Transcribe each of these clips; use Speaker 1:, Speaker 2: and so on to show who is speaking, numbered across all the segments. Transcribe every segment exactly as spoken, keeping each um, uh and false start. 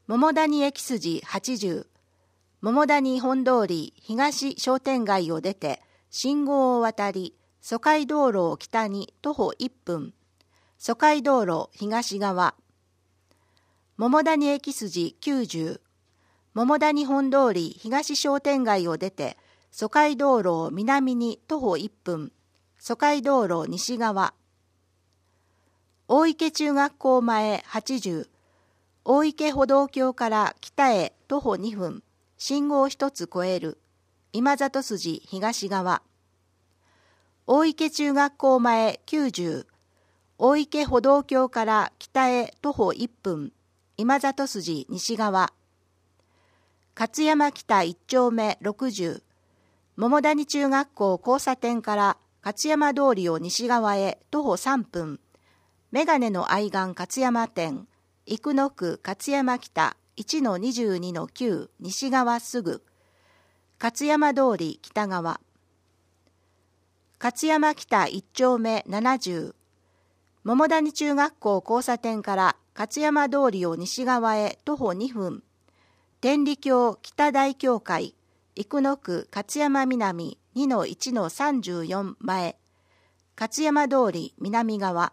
Speaker 1: 桃谷駅筋はちじゅう、桃谷本通り東商店街を出て信号を渡り、疎開道路を北に徒歩いっぷん、疎開道路東側。桃谷駅筋きゅうじゅう、桃谷本通り東商店街を出て疎開道路を南に徒歩いっぷん、疎開道路西側。大池中学校前はちじゅう、大池歩道橋から北へ徒歩にふん、信号一つ越える、今里筋東側。大池中学校前きゅうじゅう、大池歩道橋から北へ徒歩いっぷん、今里筋西側。勝山北いっ丁目ろくじゅう、桃谷中学校交差点から勝山通りを西側へ徒歩さんぷん、メガネの愛玩勝山店、生野区勝山北 いちのにじゅうにのきゅう 西側すぐ、勝山通り北側。勝山北いっ丁目ななじゅう、桃谷中学校交差点から勝山通りを西側へ徒歩にふん、天理教北大教会、生野区勝山南 にのいちのさんじゅうよん 前、勝山通り南側。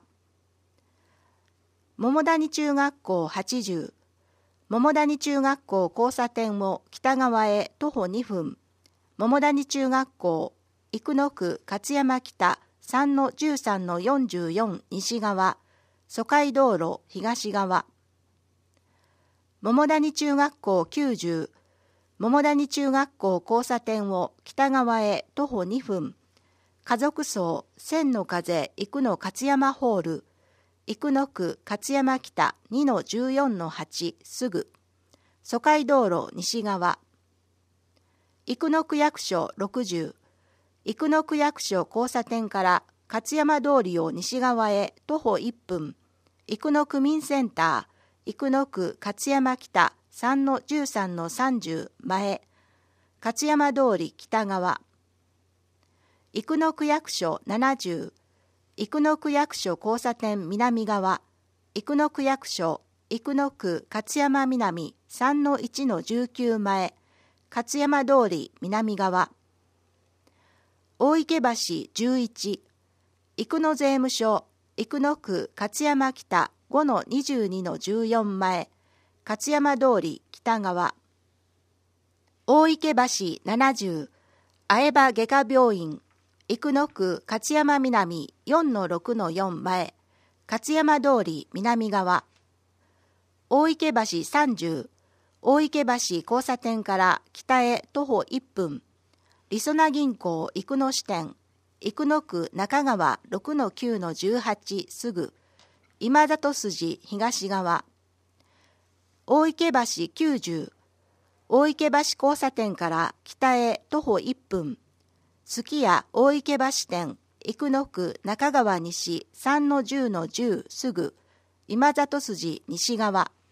Speaker 1: 桃谷中学校はちじゅう、桃谷中学校交差点を北側へ徒歩にふん、桃谷中学校、生野区勝山北 さんのじゅうさんのよんじゅうよん 西側、疎開道路東側。桃谷中学校きゅうじゅう、桃谷中学校交差点を北側へ徒歩にふん、家族葬千の風生野勝山ホール、生野区勝山北 にのじゅうよんのはち すぐ、疎開道路西側。生野区役所ろくじゅう、生野区役所交差点から勝山通りを西側へ徒歩いっぷん、生野区民センター、生野区勝山北 さんのじゅうさんのさんじゅう 前、勝山通り北側。生野区役所ななじゅう、生野区役所交差点南側、生野区役所、生野区勝山南 さんのいちのじゅうきゅう 前、勝山通り南側。大池橋じゅういち、生野税務署、生野区勝山北 ごのにじゅうにのじゅうよん 前、勝山通り北側。大池橋ななじゅう、相葉外科病院、生野区勝山南 よんのろくのよん 前、勝山通り南側。大池橋さんじゅう、大池橋交差点から北へ徒歩いっぷん、りそな銀行生野支店、生野区中川 ろくのきゅうのじゅうはち すぐ、今里筋東側。大池橋きゅうじゅう、大池橋交差点から北へ徒歩いっぷん、すき家大池橋店、生野区中川西 さんのじゅうのじゅう すぐ、今里筋西側。